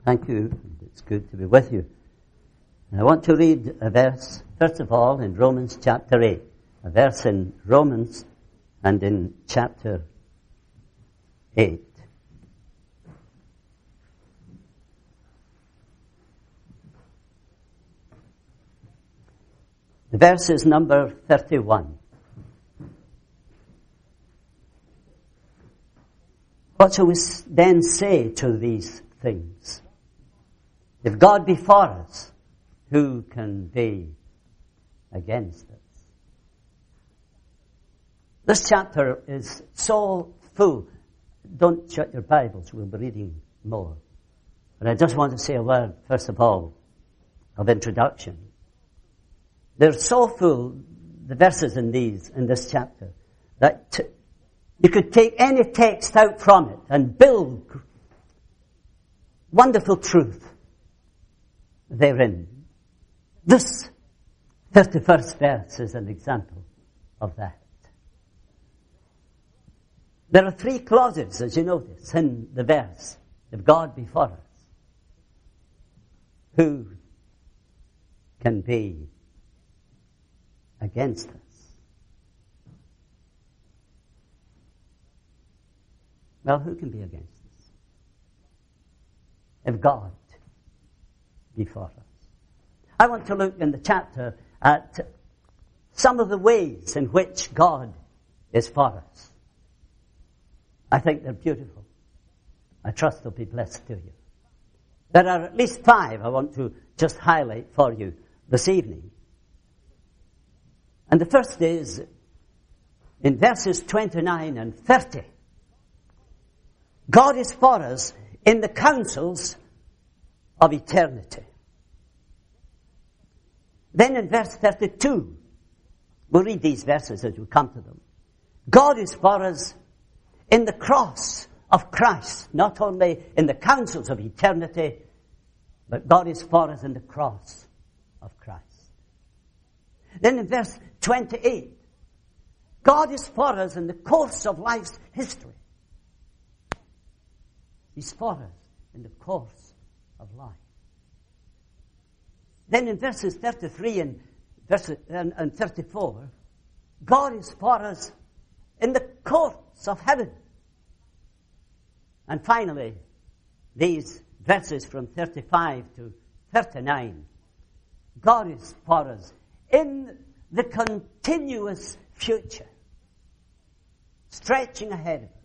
Thank you. It's good to be with you. And I want to read a verse, first of all, in Romans chapter 8. A verse in Romans and in chapter 8. The verse is number 31. What shall we then say to these things? If God be for us, who can be against us? This chapter is so full. Don't shut your Bibles, we'll be reading more. But I just want to say a word, first of all, of introduction. They're so full, the verses in this chapter, that you could take any text out from it and build wonderful truth therein. This 31st verse is an example of that. There are 3 clauses, as you notice, in the verse. If God be for us, who can be against us? Well, who can be against us? If God be for us. I want to look in the chapter at some of the ways in which God is for us. I think they're beautiful. I trust they'll be blessed to you. There are at least 5 I want to just highlight for you this evening. And the first is in verses 29 and 30. God is for us in the counsels of eternity. Then in verse 32, we'll read these verses as we come to them. God is for us in the cross of Christ, not only in the counsels of eternity, but God is for us in the cross of Christ. Then in verse 28, God is for us in the course of life's history. He's for us in the course of life. Then in verses 33 and 34, God is for us in the courts of heaven. And finally, these verses from 35 to 39, God is for us in the continuous future, stretching ahead of us.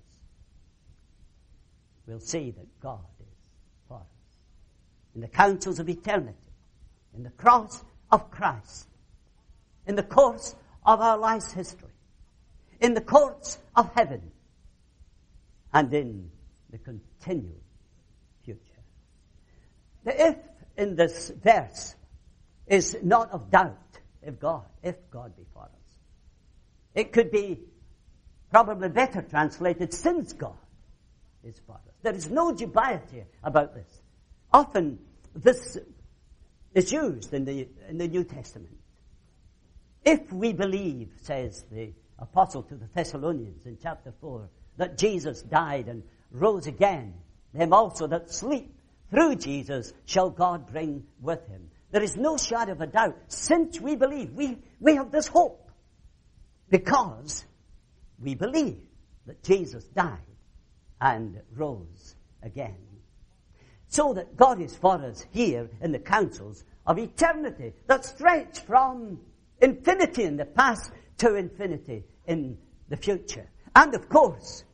We'll see that God is for us in the counsels of eternity, in the cross of Christ, in the course of our life's history, in the courts of heaven, and in the continual future. The if in this verse is not of doubt, if God be for us. It could be probably better translated, since God is for us. There is no dubiety about this. Often this is used in the New Testament. If we believe, says the apostle to the Thessalonians in chapter 4, that Jesus died and rose again, them also that sleep through Jesus shall God bring with him. There is no shadow of a doubt. Since we believe, we have this hope because we believe that Jesus died and rose again. So that God is for us here in the counsels of eternity that stretch from infinity in the past to infinity in the future. And of course,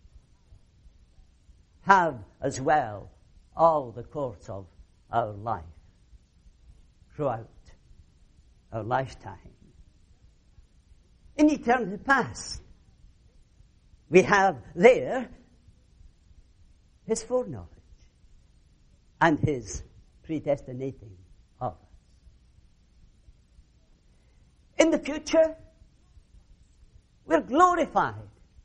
have as well all the course of our life throughout our lifetime. In eternity past, we have there his foreknowledge and his predestinating of us. In the future, we're glorified.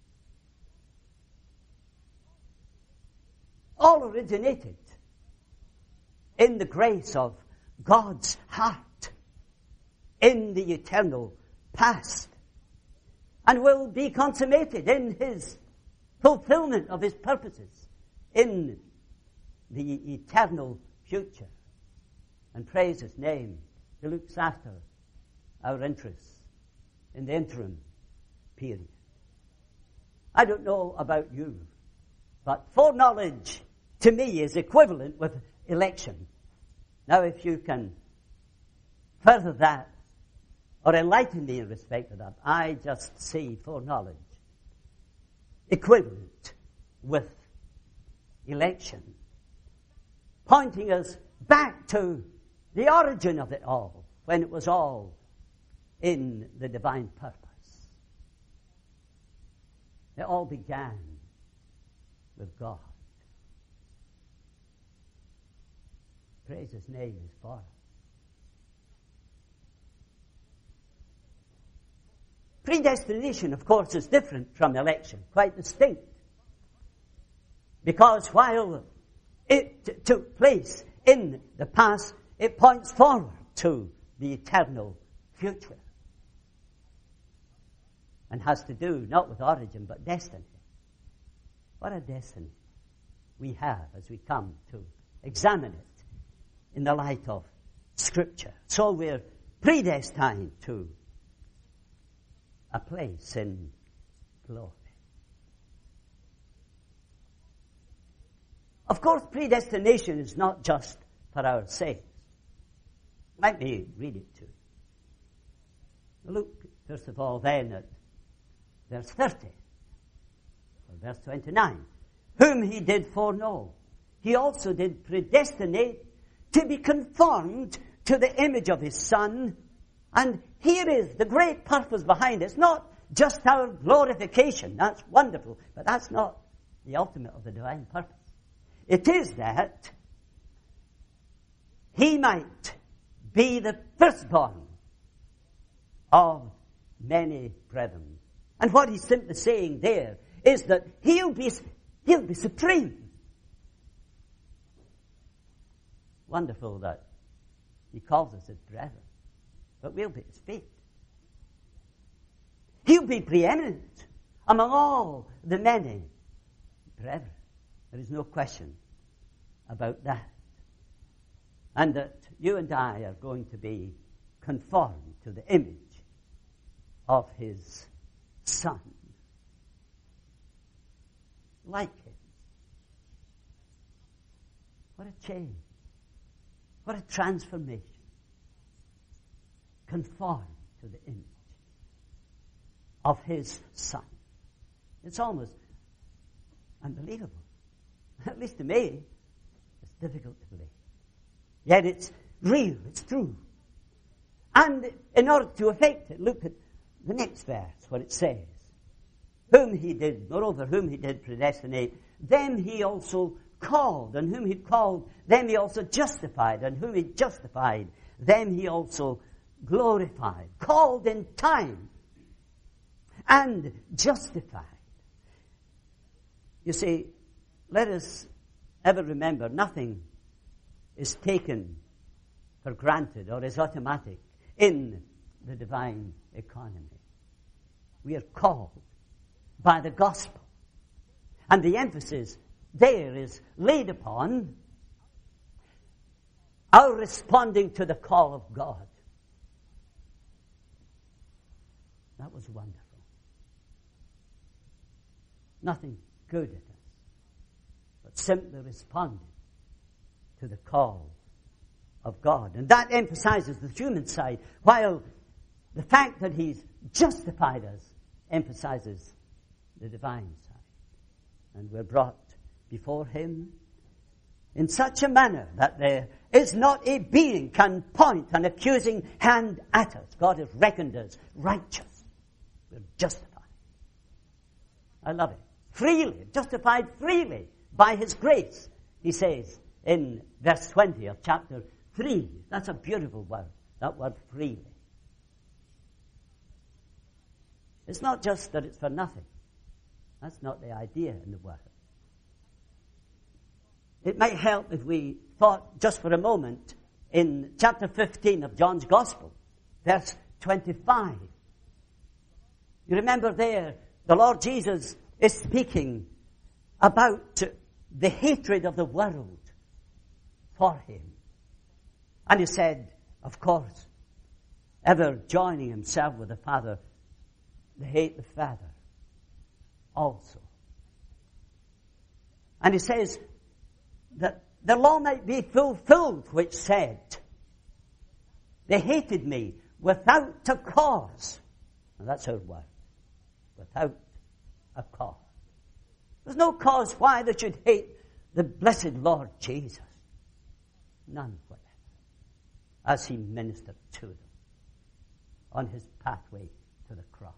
All originated in the grace of God's heart in the eternal past, and will be consummated in his fulfillment of his purposes in the eternal future and praise His name. He looks after our interests in the interim period. I don't know about you, but foreknowledge to me is equivalent with election. Now, if you can further that or enlighten me in respect to that, I just see foreknowledge equivalent with election, pointing us back to the origin of it all, when it was all in the divine purpose. It all began with God. Praise His name is for us. Predestination, of course, is different from election, quite distinct. Because while it took place in the past, it points forward to the eternal future. And has to do not with origin, but destiny. What a destiny we have as we come to examine it in the light of Scripture. So we're predestined to a place in glory. Of course, predestination is not just for our sakes. Let me read it to you. Look, first of all, then at verse 30, or verse 29. Whom He did foreknow, He also did predestinate to be conformed to the image of His Son. And here is the great purpose behind it. It's not just our glorification. That's wonderful, but that's not the ultimate of the divine purpose. It is that He might be the firstborn of many brethren. And what He's simply saying there is that He'll be supreme. Wonderful that He calls us His brethren, but we'll be His feet. He'll be preeminent among all the many brethren. There is no question about that. And that you and I are going to be conformed to the image of His Son. Like Him. What a change. What a transformation. Conformed to the image of His Son. It's almost unbelievable. At least to me, it's difficult to believe. Yet it's real, it's true. And in order to effect it, look at the next verse, what it says. Whom He did, moreover, whom He did predestinate, them He also called, and whom He called, them He also justified, and whom He justified, them He also glorified. Called in time, and justified. You see, let us ever remember, nothing is taken for granted or is automatic in the divine economy. We are called by the gospel. And the emphasis there is laid upon our responding to the call of God. That was wonderful. Nothing good in us, but simply responding to the call of God. And that emphasizes the human side, while the fact that He's justified us emphasizes the divine side. And we're brought before Him in such a manner that there is not a being can point an accusing hand at us. God has reckoned us righteous. We're justified. I love it. Freely, justified freely by His grace, He says in verse 20 of chapter 3. That's a beautiful word, that word freely. It's not just that it's for nothing. That's not the idea in the word. It might help if we thought just for a moment in chapter 15 of John's Gospel, verse 25. You remember there, the Lord Jesus is speaking about the hatred of the world for him. And he said, of course, ever joining himself with the Father, they hate the Father also. And he says that the law might be fulfilled, which said, they hated me without a cause. And that's our word. Without a cause. There's no cause why they should hate the blessed Lord Jesus. None whatever. As he ministered to them on his pathway to the cross.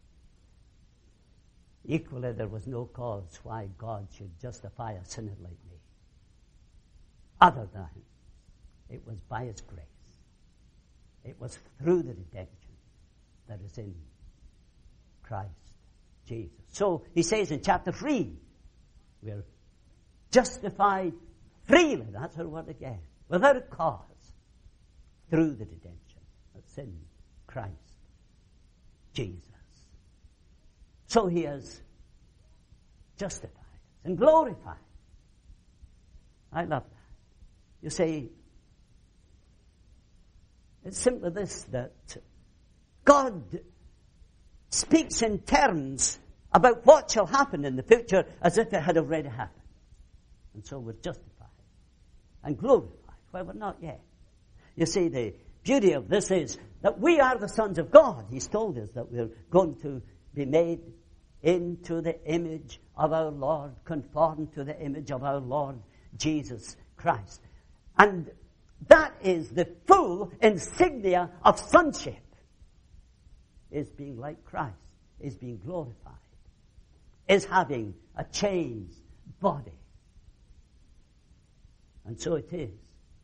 Equally, there was no cause why God should justify a sinner like me. Other than it was by his grace. It was through the redemption that is in Christ Jesus. So he says in chapter 3, we're justified freely, that's our word again, without a cause, through the redemption that's in Christ Jesus. So he has justified and glorified. I love that. You see, it's simply this, that God speaks in terms about what shall happen in the future as if it had already happened. And so we're justified and glorified, well, we're not yet. You see, the beauty of this is that we are the sons of God. He's told us that we're going to be made into the image of our Lord, conformed to the image of our Lord Jesus Christ. And that is the full insignia of sonship, is being like Christ, is being glorified, is having a changed body. And so it is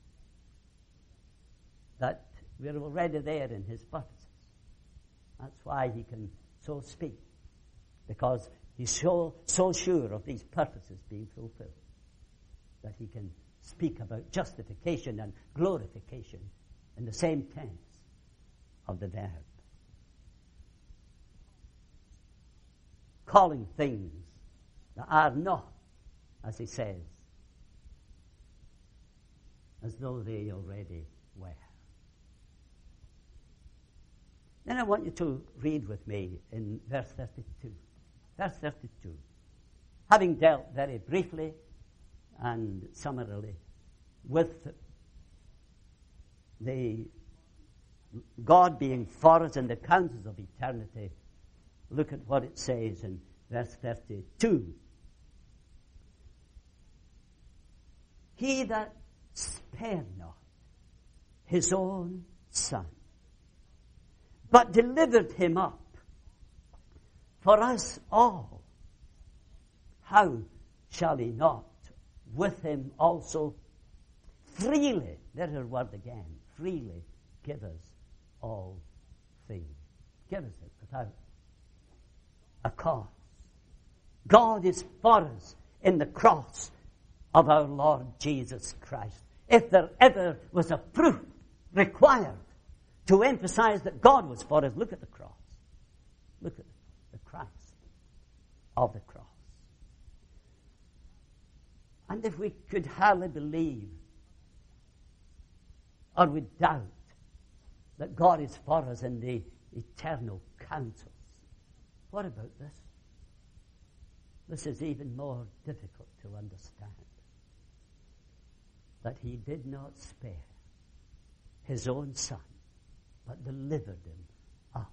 that we're already there in his purposes. That's why he can so speak, because he's so sure of these purposes being fulfilled that he can speak about justification and glorification in the same tense of the verb. Calling things that are not, as he says, as though they already were. Then I want you to read with me in verse 32. Verse 32. Having dealt very briefly and summarily with the God being for us in the counsels of eternity, look at what it says in verse 32. He that spared not his own Son, but delivered him up for us all, how shall he not with him also freely, there's our word again, freely give us all things. Give us it without a cause. God is for us in the cross of our Lord Jesus Christ. If there ever was a proof required to emphasize that God was for us, look at the cross. Look at the Christ of the cross. And if we could hardly believe or we doubt that God is for us in the eternal counsels, what about this? This is even more difficult to understand. That he did not spare his own Son, but delivered him up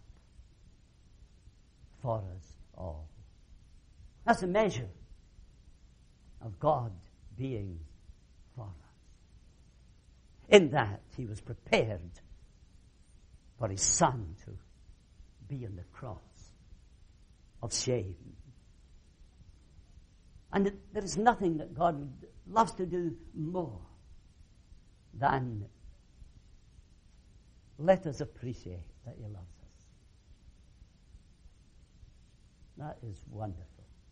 for us all. That's a measure of God being for us. In that he was prepared for his Son to be on the cross of shame. And there is nothing that God loves to do more than let us appreciate that he loves us. That is wonderful.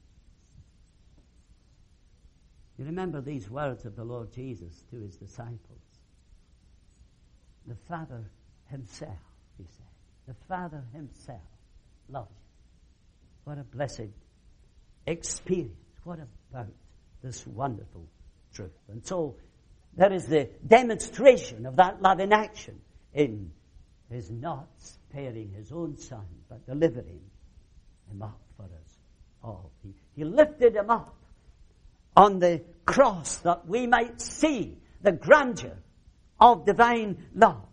You remember these words of the Lord Jesus to his disciples. The Father himself, he said. The Father himself loves you. What a blessed experience. What about this wonderful truth? And so there is the demonstration of that love in action in his not sparing his own Son, but delivering him up for us all. He lifted him up on the cross that we might see the grandeur of divine love.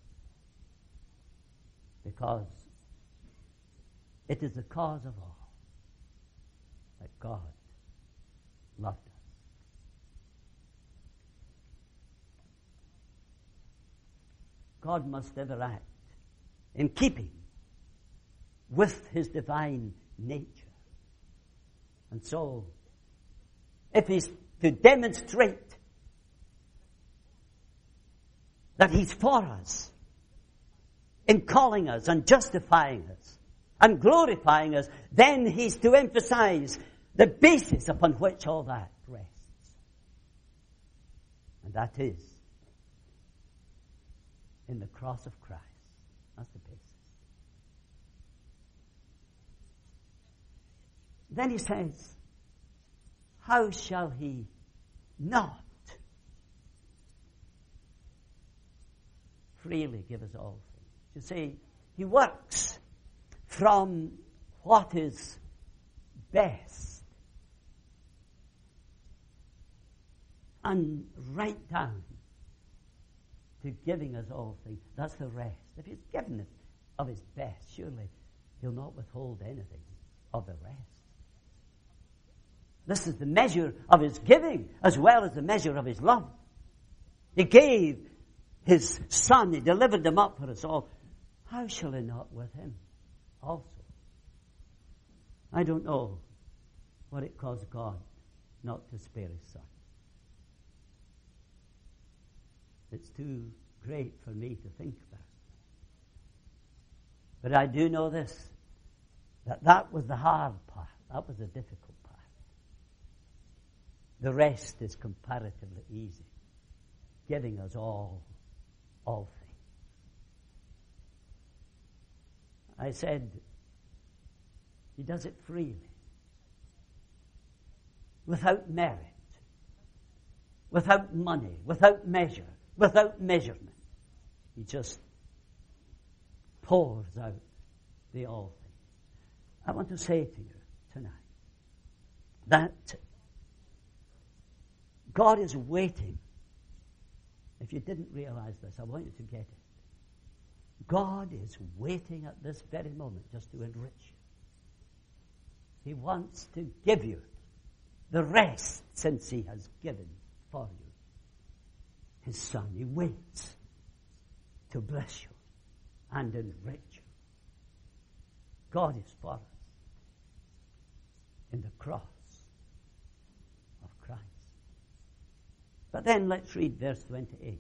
Because it is the cause of all that God loved us. God must ever act in keeping with his divine nature. And so, if he's to demonstrate that he's for us, in calling us and justifying us and glorifying us, then he's to emphasize the basis upon which all that rests. And that is in the cross of Christ. That's the basis. Then he says, how shall he not freely give us all things? You see, he works from what is best and right down to giving us all things. That's the rest. If he's given it of his best, surely he'll not withhold anything of the rest. This is the measure of his giving as well as the measure of his love. He gave his Son. He delivered him up for us all. How shall he not with him also? I don't know what it caused God not to spare his Son. It's too great for me to think about. But I do know this, that was the hard part. That was the difficult part. The rest is comparatively easy, giving us all things. I said, he does it freely, without merit, without money, without measure, without measurement. He just pours out the all things. I want to say to you tonight that God is waiting. If you didn't realize this, I want you to get it. God is waiting at this very moment just to enrich you. He wants to give you the rest since he has given for you his Son. He waits to bless you and enrich you. God is for us in the cross of Christ. But then let's read verse 28.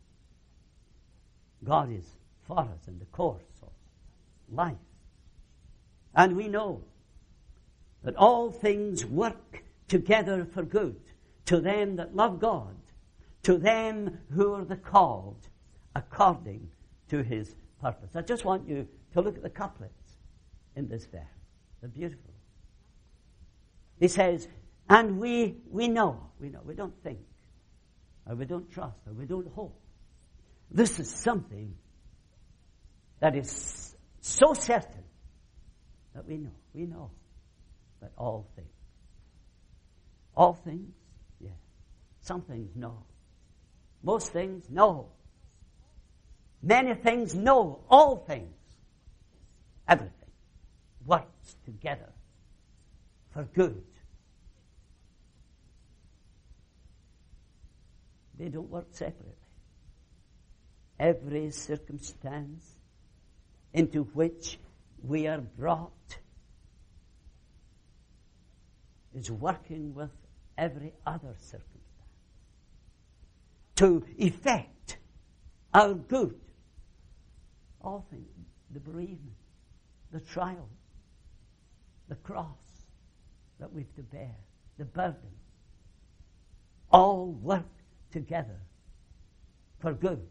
God is for us in the course of life. And we know that all things work together for good to them that love God, to them who are the called according to his purpose. I just want you to look at the couplets in this verse. They're beautiful. He says, and we know, we don't think, or we don't trust, or we don't hope. This is something that is so certain that we know that all things, yes. Some things, no. Most things, no. Many things, no. All things, everything works together for good. They don't work separately. Every circumstance into which we are brought is working with every other circumstance to effect our good. All things, the bereavement, the trial, the cross that we've to bear, the burden, all work together for good.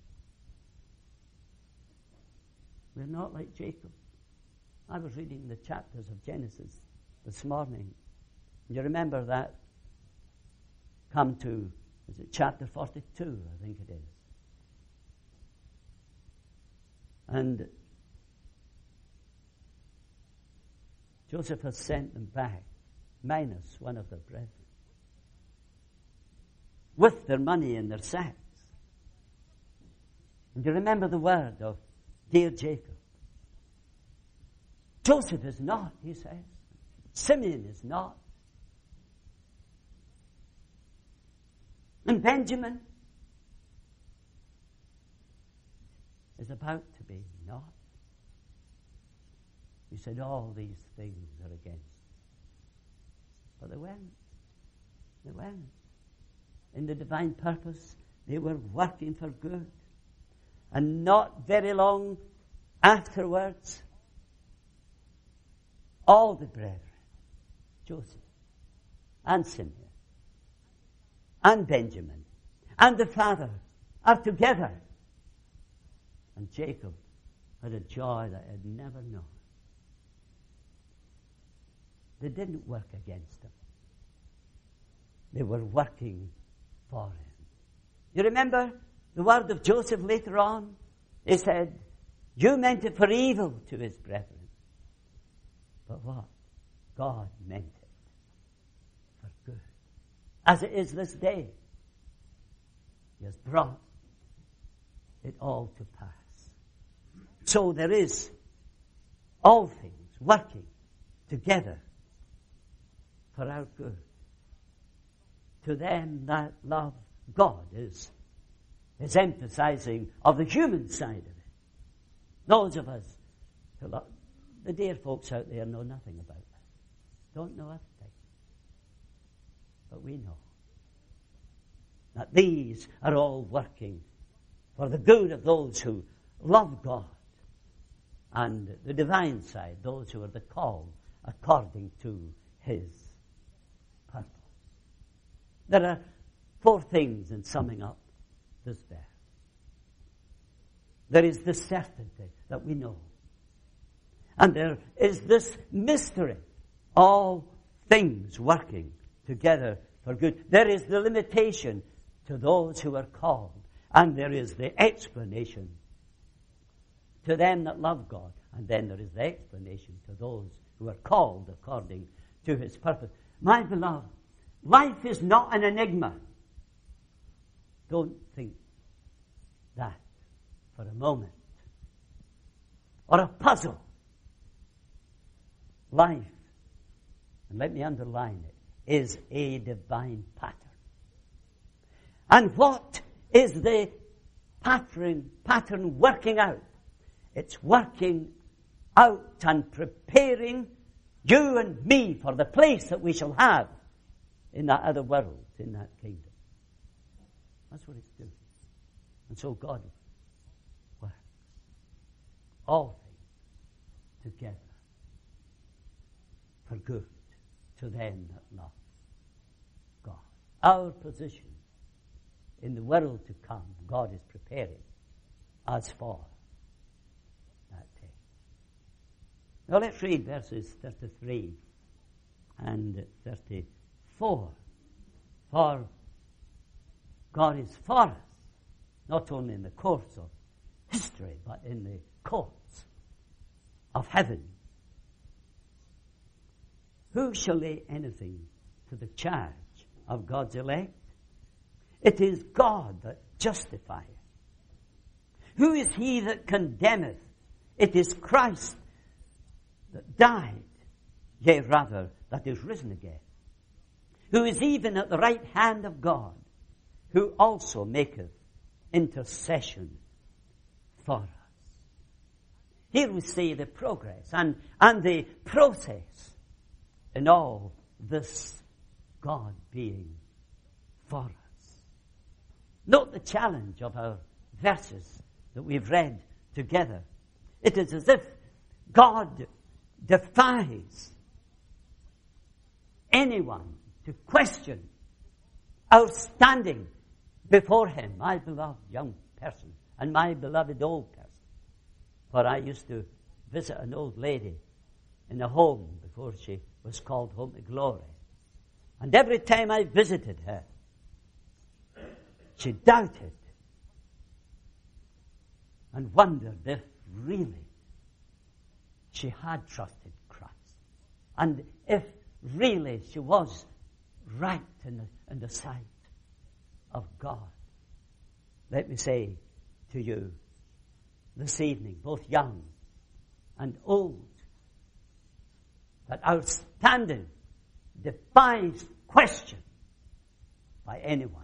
We're not like Jacob. I was reading the chapters of Genesis this morning. You remember that? Come to Is it chapter 42? I think it is. And Joseph has sent them back, minus one of their brethren, with their money in their sacks. And you remember the word of dear Jacob. Joseph is not, he says. Simeon is not. And Benjamin is about to be not. He said, all these things are against. But they weren't. They weren't. In the divine purpose, they were working for good. And not very long afterwards, all the brethren, Joseph and Simeon and Benjamin and the father are together. And Jacob had a joy that he had never known. They didn't work against him. They were working for him. You remember the word of Joseph later on? He said, you meant it for evil to his brethren. But what? God meant it for good. As it is this day, he has brought it all to pass. So there is all things working together for our good. To them that love God is emphasizing of the human side of it. Those of us who love, the dear folks out there know nothing about that. Don't know anything. But we know that these are all working for the good of those who love God. And the divine side, those who are the called according to his purpose. There are 4 things in summing up this verse. There is the certainty that we know. And there is this mystery. All things working together for good. There is the limitation to those who are called. And there is the explanation to them that love God. And then there is the explanation to those who are called according to his purpose. My beloved, life is not an enigma. Don't think that for a moment. Or a puzzle. Life, and let me underline it, is a divine pattern. And what is the pattern working out? It's working out and preparing you and me for the place that we shall have in that other world, in that kingdom. That's what it's doing. And so God works all things together for good to them that love God. Our position in the world to come, God is preparing us for that day. Now let's read verses 33 and 34. For God is for us, not only in the course of history, but in the courts of heaven. Who shall lay anything to the charge of God's elect? It is God that justifieth. Who is he that condemneth? It is Christ that died, yea, rather, that is risen again, who is even at the right hand of God, who also maketh intercession for us. Here we see the progress and the process in all this God being for us. Note the challenge of our verses that we've read together. It is as if God defies anyone to question our standing before him, my beloved young person and my beloved old person. For I used to visit an old lady in a home before she was called Home to Glory. And every time I visited her, she doubted and wondered if really she had trusted Christ. And if really she was right in the sight of God. Let me say to you this evening, both young and old, that our standing defies question by anyone.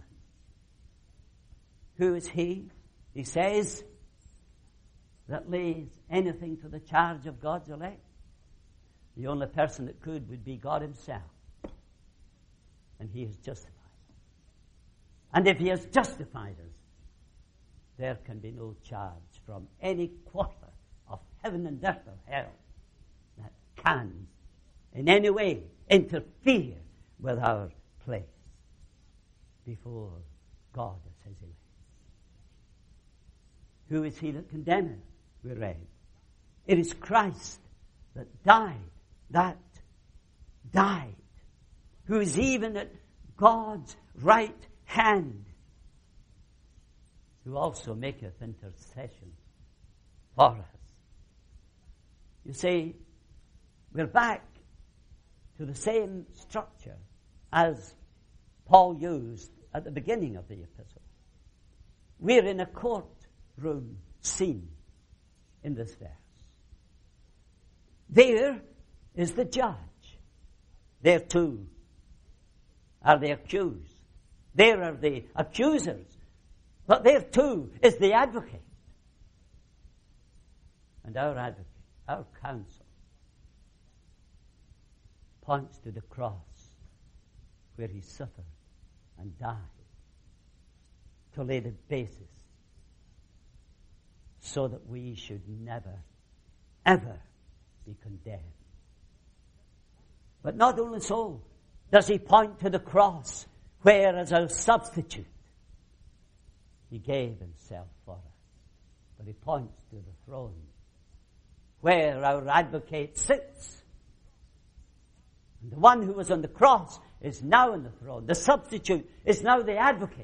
Who is he, he says, that lays anything to the charge of God's elect? The only person that could would be God himself. And he has justified us. And if he has justified us, there can be no charge from any quarter of heaven and earth or hell that can in any way interfere with our place before God as his elect. Who is he that condemneth? We read. It is Christ that died, who is even at God's right hand, who also maketh intercession for us. You see, we're back to the same structure as Paul used at the beginning of the epistle. We're in a courtroom scene in this verse. There is the judge. There too are the accused. There are the accusers. But there too is the advocate. And our advocate, our counsel, points to the cross where he suffered and died to lay the basis so that we should never, ever be condemned. But not only so does he point to the cross where, as our substitute, he gave himself for us. But he points to the throne where our advocate sits. And the one who was on the cross is now on the throne. The substitute is now the advocate.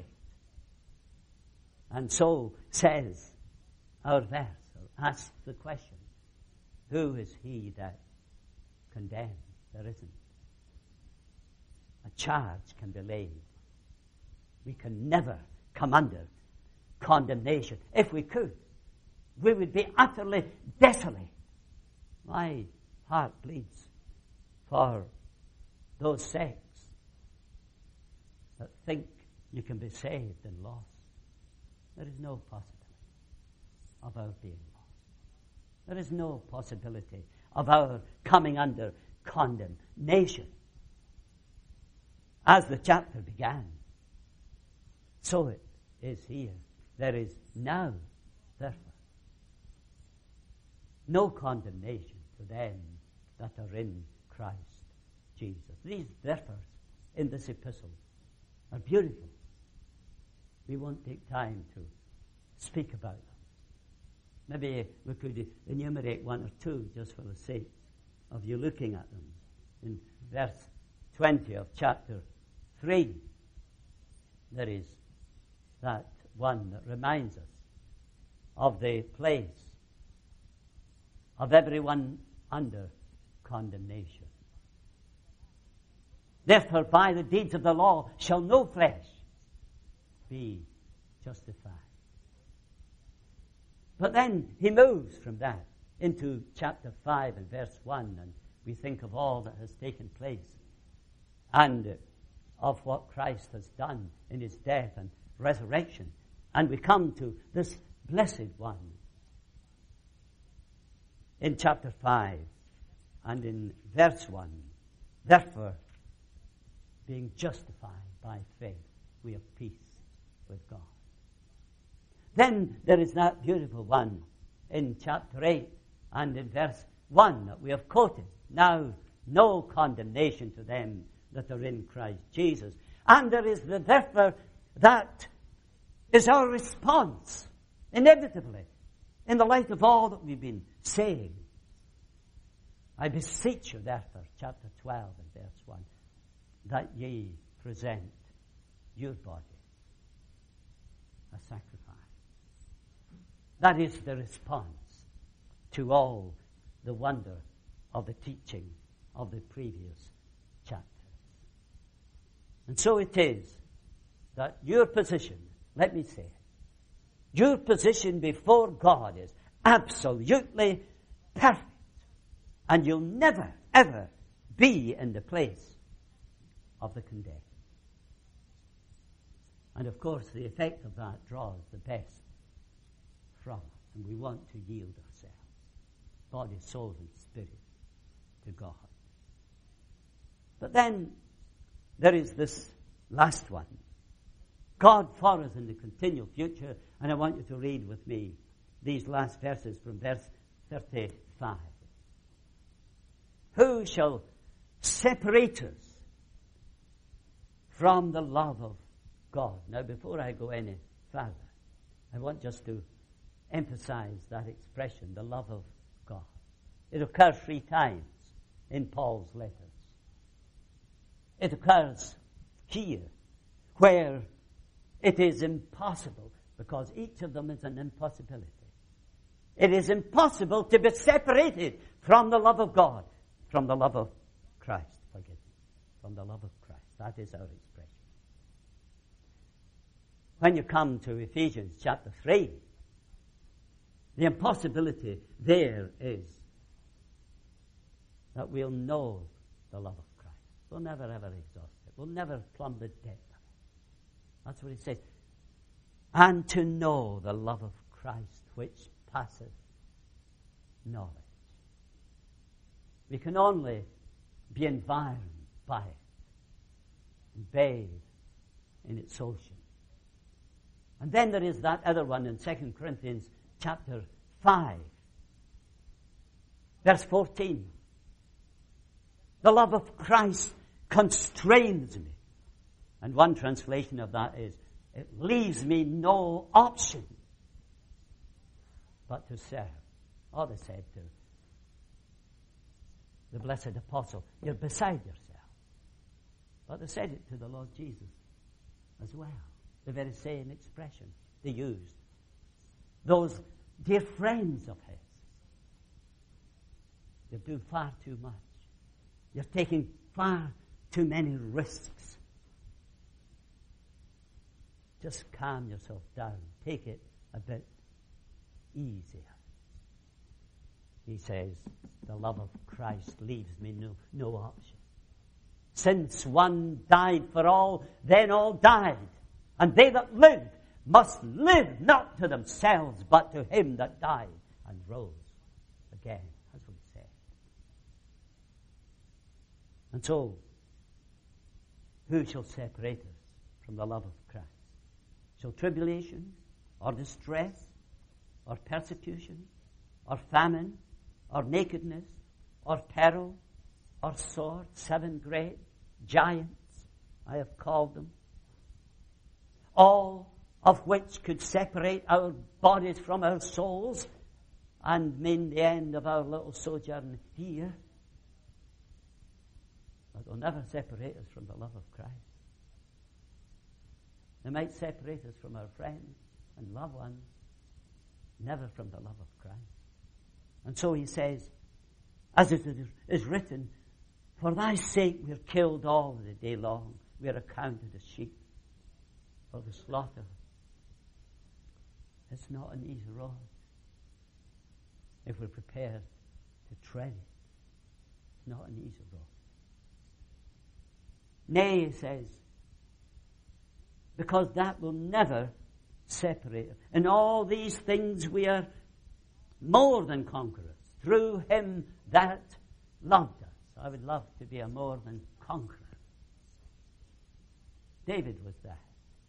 And so says our verse, or asks the question, who is he that condemns? There isn't. A charge can be laid. We can never come under condemnation. If we could, we would be utterly desolate. My heart bleeds for those sects that think you can be saved and lost. There is no possibility of our being lost. There is no possibility of our coming under condemnation. As the chapter began, so it is here. There is now, therefore, no condemnation to them that are in Christ Jesus. These therefores in this epistle are beautiful. We won't take time to speak about them. Maybe we could enumerate one or two just for the sake of you looking at them. In verse 20 of chapter 3, there is that one that reminds us of the place of everyone under condemnation. Therefore, by the deeds of the law shall no flesh be justified. But then he moves from that into chapter 5 and verse 1, and we think of all that has taken place and of what Christ has done in his death and resurrection. And we come to this blessed one in chapter 5 and in verse 1. Therefore, being justified by faith, we have peace with God. Then there is that beautiful one in chapter 8 and in verse 1 that we have quoted. Now, no condemnation to them that are in Christ Jesus. And there is the therefore that is our response, inevitably, in the light of all that we've been saying. I beseech you, therefore, chapter 12 and verse 1, that ye present your body a sacrifice. That is the response to all the wonder of the teaching of the previous chapters. And so it is that your position, let me say it, your position before God is absolutely perfect. And you'll never, ever be in the place of the condemned. And of course, the effect of that draws the best from us. And we want to yield ourselves, body, soul, and spirit, to God. But then there is this last one. God for us in the continual future. And I want you to read with me these last verses from verse 35. Who shall separate us from the love of God? Now, before I go any further, I want just to emphasize that expression, the love of God. It occurs 3 times in Paul's letters. It occurs here, where it is impossible, because each of them is an impossibility. It is impossible to be separated from the love of God, from the love of Christ, forgive me, from the love of Christ. That is our expression. When you come to Ephesians chapter 3, the impossibility there is that we'll know the love of Christ. We'll never ever exhaust it. We'll never plumb the depth of it. That's what it says. And to know the love of Christ which passeth knowledge. We can only be environed by it, and bathed in its ocean. And then there is that other one in 2 Corinthians chapter 5, verse 14. The love of Christ constrains me. And one translation of that is, it leaves me no option but to serve. Or they said to the blessed apostle, you're beside yourself. But they said it to the Lord Jesus as well. The very same expression they used. Those dear friends of his. You're doing far too much. You're taking far too many risks. Just calm yourself down. Take it a bit easier. He says, the love of Christ leaves me no option. Since one died for all, then all died. And they that live must live not to themselves, but to him that died and rose again. That's what he said. And so, who shall separate us from the love of Christ? Shall tribulation, or distress, or persecution, or famine, or nakedness, or peril, or sword, 7 great giants, I have called them, all of which could separate our bodies from our souls and mean the end of our little sojourn here. But they'll never separate us from the love of Christ. They might separate us from our friends and loved ones, never from the love of Christ. And so he says, as it is written, for thy sake we are killed all the day long. We are accounted as sheep for the slaughter. It's not an easy road if we're prepared to tread it. It's not an easy road. Nay, he says, because that will never separate us. In all these things we are more than conquerors through him that loved us. I would love to be a more than conqueror. David was that.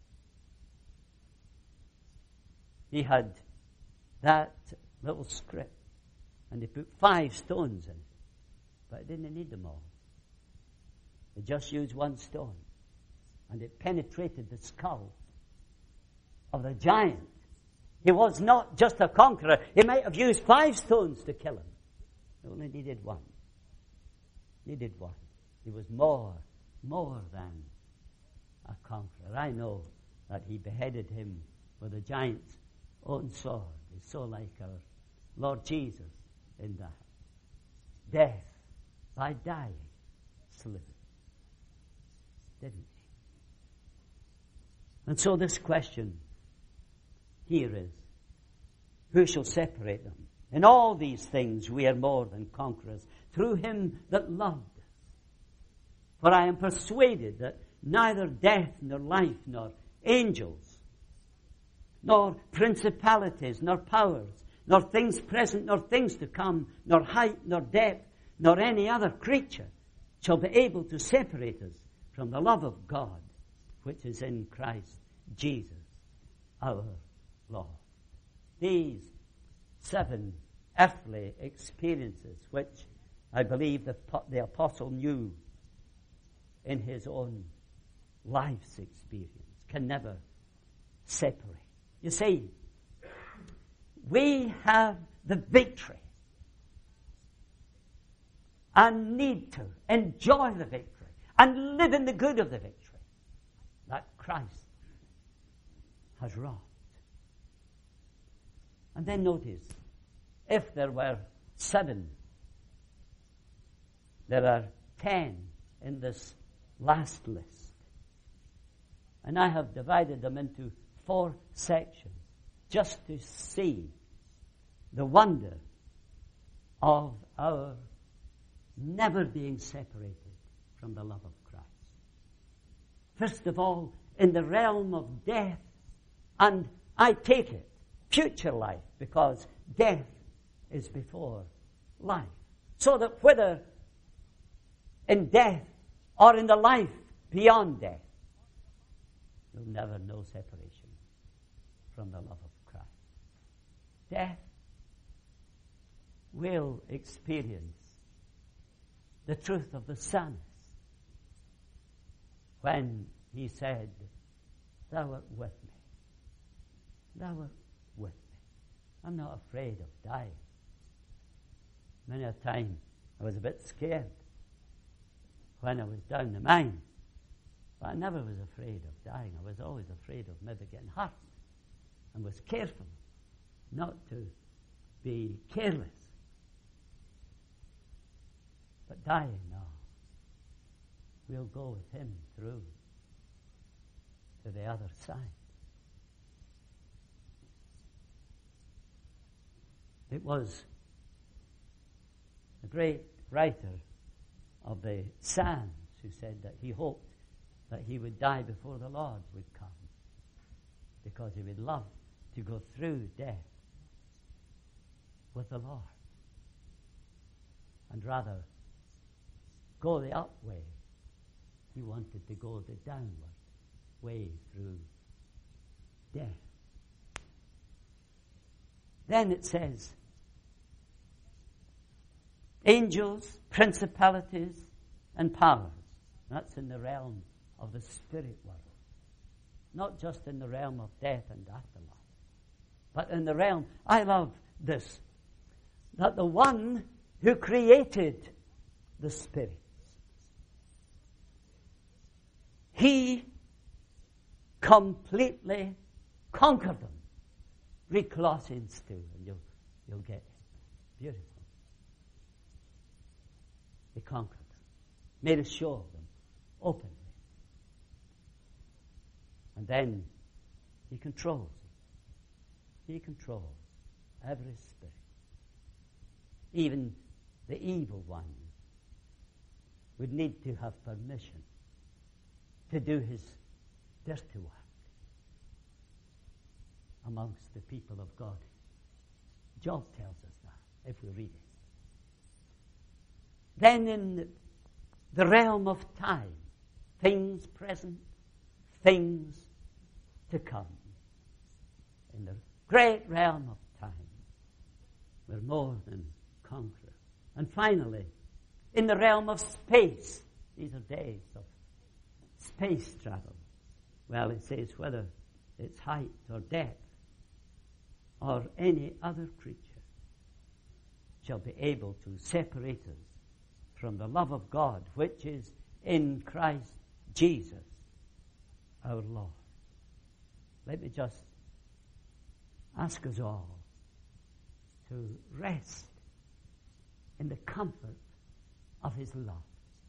He had that little script, and he put 5 stones in it, but he didn't need them all. He just used 1 stone, and it penetrated the skull of the giant. He was not just a conqueror. He might have used 5 stones to kill him. He only needed 1. Needed 1. He was more than a conqueror. I know that he beheaded him For the giant's own sword is so like our Lord Jesus in that death by dying slew him. Didn't he? And so this question here is, who shall separate them? In all these things we are more than conquerors through him that loved us. For I am persuaded that neither death, nor life, nor angels, nor principalities, nor powers, nor things present, nor things to come, nor height, nor depth, nor any other creature shall be able to separate us from the love of God, which is in Christ Jesus our Lord. These 7 earthly experiences, which I believe the apostle knew in his own life's experience, can never separate. You see, we have the victory and need to enjoy the victory and live in the good of the victory that Christ has wrought. And then notice, if there were 7, there are 10 in this last list. And I have divided them into 4 sections just to see the wonder of our never being separated from the love of Christ. First of all, in the realm of death, and I take it, future life, because death is before life. So that whether in death or in the life beyond death, you'll never know separation from the love of Christ. Death will experience the truth of the psalmist when he said, "Thou art with me. Thou art with me. I'm not afraid of dying." Many a time I was a bit scared when I was down the mine, but I never was afraid of dying. I was always afraid of maybe getting hurt, and was careful not to be careless. But dying, no. We'll go with him through to the other side. It was a great writer of the Psalms who said that he hoped that he would die before the Lord would come, because he would love to go through death with the Lord, and rather go the up way. He wanted to go the downward way through death. Then it says, angels, principalities, and powers. That's in the realm of the spirit world. Not just in the realm of death and afterlife, but in the realm, I love this, that the one who created the spirits, he completely conquered them. Read Colossians 2 and you'll get it. Beautiful. He conquered them. Made a show of them openly. And then he controls them. He controls every spirit. Even the evil one would need to have permission to do his dirty work amongst the people of God. Job tells us that, if we read it. Then in the realm of time, things present, things to come. In the great realm of time, we're more than conquerors. And finally, in the realm of space, these are days of space travel. Well, it says whether it's height or depth or any other creature shall be able to separate us from the love of God, which is in Christ Jesus our Lord. Let me just ask us all to rest in the comfort of his love,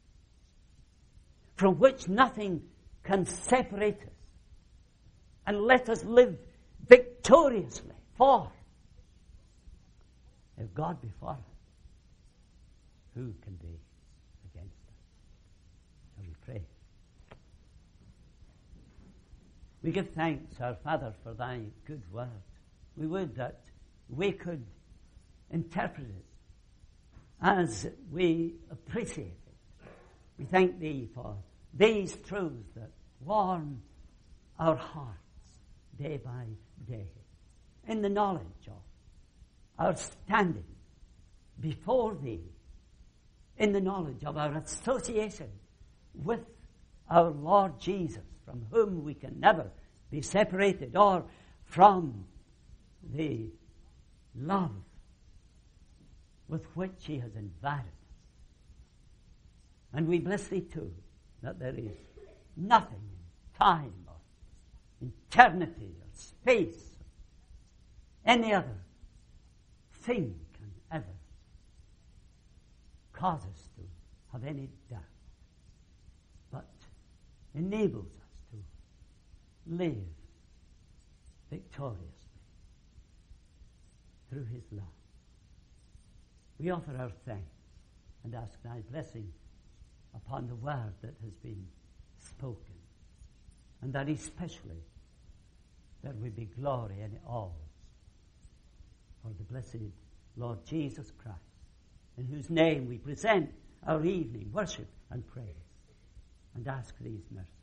from which nothing can separate us, and let us live victoriously. For if God be for us, who can be against us? Shall we pray? We give thanks, our Father, for thy good word. We would that we could interpret it as we appreciate it. We thank thee for these truths that warm our hearts day by day in the knowledge of our standing before thee, in the knowledge of our association with our Lord Jesus, from whom we can never be separated, or from the love with which he has invited us. And we bless thee too, that there is nothing in time or eternity or space or any other thing can ever cause us to have any doubt, but enables us to live victoriously through his love. We offer our thanks and ask thy blessing upon the word that has been spoken, and that especially there will be glory in it all for the blessed Lord Jesus Christ, in whose name we present our evening worship and praise, and ask these mercies.